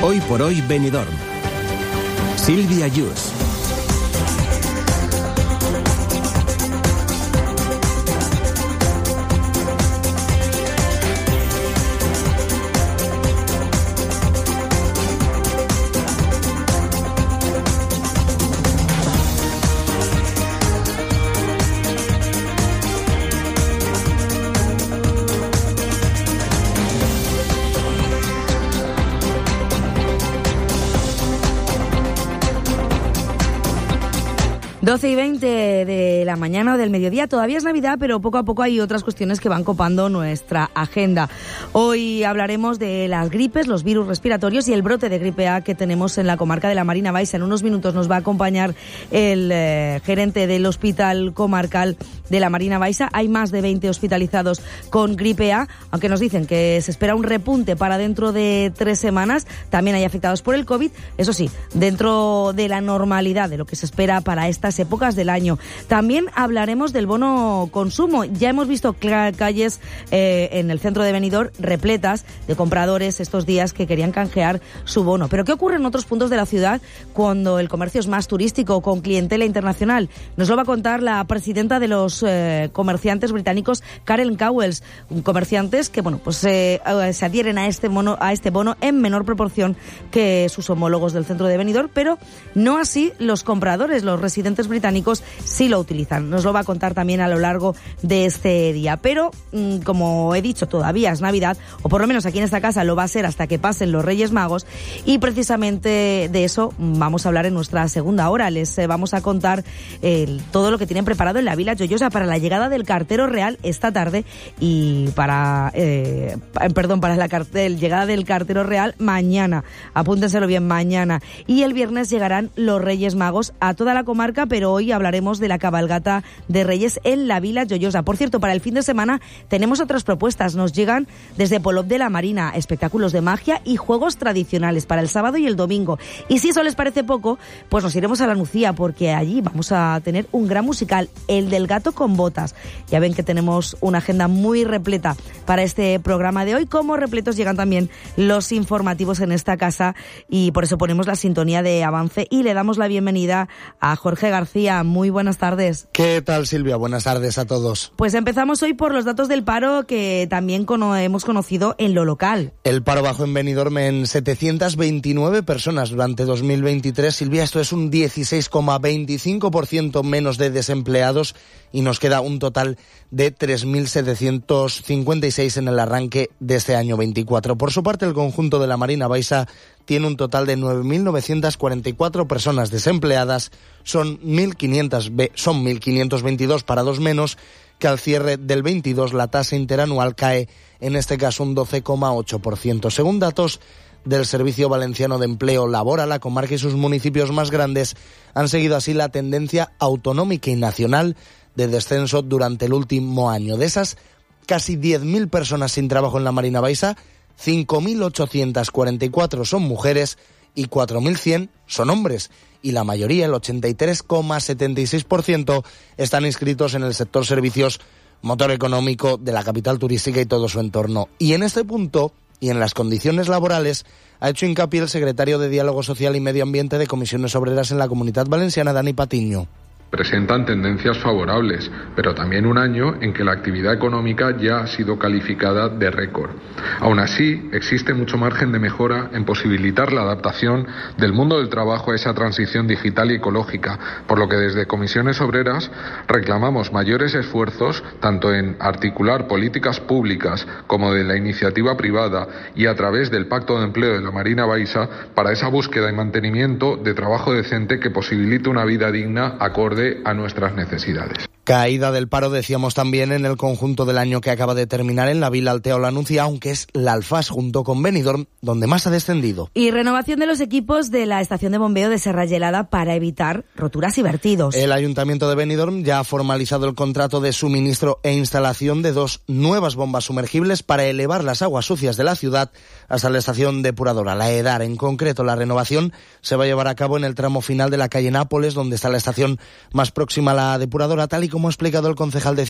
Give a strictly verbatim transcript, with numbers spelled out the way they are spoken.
Hoy por hoy Benidorm. Silvia Yus. doce y veinte de la mañana o del mediodía, todavía es Navidad, pero poco a poco hay otras cuestiones que van copando nuestra agenda. Hoy hablaremos de las gripes, los virus respiratorios y el brote de gripe A que tenemos en la comarca de la Marina Baixa. En unos minutos nos va a acompañar el eh, gerente del Hospital Comarcal de la Marina Baixa. Hay más de veinte hospitalizados con gripe A, aunque nos dicen que se espera un repunte para dentro de tres semanas. También hay afectados por el COVID, eso sí, dentro de la normalidad de lo que se espera para estas épocas del año. También hablaremos del bono consumo. Ya hemos visto calles eh, en el centro de Benidorm repletas de compradores estos días que querían canjear su bono. Pero ¿qué ocurre en otros puntos de la ciudad cuando el comercio es más turístico, con clientela internacional? Nos lo va a contar la presidenta de los eh, comerciantes británicos, Karen Cowles, comerciantes que bueno pues eh, se adhieren a este bono, a este bono en menor proporción que sus homólogos del centro de Benidorm, pero no así los compradores, los residentes británicos sí lo utilizan. Nos lo va a contar también a lo largo de este día. Pero, mmm, como he dicho, todavía es Navidad, o por lo menos aquí en esta casa lo va a ser hasta que pasen los Reyes Magos, y precisamente de eso vamos a hablar en nuestra segunda hora. Les eh, vamos a contar eh, todo lo que tienen preparado en la Vila Joiosa para la llegada del cartero real esta tarde y para, eh, perdón, para la cartel, llegada del cartero real mañana. Apúntenselo bien, mañana. Y el viernes llegarán los Reyes Magos a toda la comarca, pero hoy hablaremos de la cabalgata de Reyes en la Vila Joiosa. Por cierto, para el fin de semana tenemos otras propuestas. Nos llegan desde Polop de la Marina, espectáculos de magia y juegos tradicionales para el sábado y el domingo. Y si eso les parece poco, pues nos iremos a la Nucía, porque allí vamos a tener un gran musical, el del gato con botas. Ya ven que tenemos una agenda muy repleta para este programa de hoy. Como repletos llegan también los informativos en esta casa, y por eso ponemos la sintonía de avance y le damos la bienvenida a Jorge García. Muy buenas tardes. ¿Qué tal, Silvia? Buenas tardes a todos. Pues empezamos hoy por los datos del paro que también cono- hemos conocido en lo local. El paro bajó en Benidorm en setecientas veintinueve personas durante dos mil veintitrés. Silvia, esto es un dieciséis coma veinticinco por ciento menos de desempleados y nos queda un total de tres mil setecientos cincuenta y seis en el arranque de este año veinticuatro. Por su parte, el conjunto de la Marina Baixa tiene un total de nueve mil novecientas cuarenta y cuatro personas desempleadas. Son mil quinientos, son mil quinientos veintidós parados menos que al cierre del veintidós. La tasa interanual cae, en este caso, un doce coma ocho por ciento. Según datos del Servicio Valenciano de Empleo Laboral, la comarca y sus municipios más grandes han seguido así la tendencia autonómica y nacional de descenso durante el último año. De esas casi diez mil personas sin trabajo en la Marina Baixa, cinco mil ochocientas cuarenta y cuatro son mujeres y cuatro mil cien son hombres. Y la mayoría, el ochenta y tres coma setenta y seis por ciento, están inscritos en el sector servicios, motor económico de la capital turística y todo su entorno. Y en este punto, y en las condiciones laborales, ha hecho hincapié el secretario de Diálogo Social y Medio Ambiente de Comisiones Obreras en la Comunitat Valenciana, Dani Patiño. Presentan tendencias favorables, pero también un año en que la actividad económica ya ha sido calificada de récord. Aún así, existe mucho margen de mejora en posibilitar la adaptación del mundo del trabajo a esa transición digital y ecológica, por lo que desde Comisiones Obreras reclamamos mayores esfuerzos tanto en articular políticas públicas como de la iniciativa privada y a través del Pacto de Empleo de la Marina Baixa para esa búsqueda y mantenimiento de trabajo decente que posibilite una vida digna acorde a nuestras necesidades. Caída del paro, decíamos también, en el conjunto del año que acaba de terminar en la Vila Altea o la Nucía, aunque es la Alfás junto con Benidorm donde más ha descendido. Y renovación de los equipos de la estación de bombeo de Serra Gelada para evitar roturas y vertidos. El Ayuntamiento de Benidorm ya ha formalizado el contrato de suministro e instalación de dos nuevas bombas sumergibles para elevar las aguas sucias de la ciudad hasta la estación depuradora, la EDAR. En concreto, la renovación se va a llevar a cabo en el tramo final de la calle Nápoles, donde está la estación más próxima a la depuradora, tal y como ha explicado el concejal de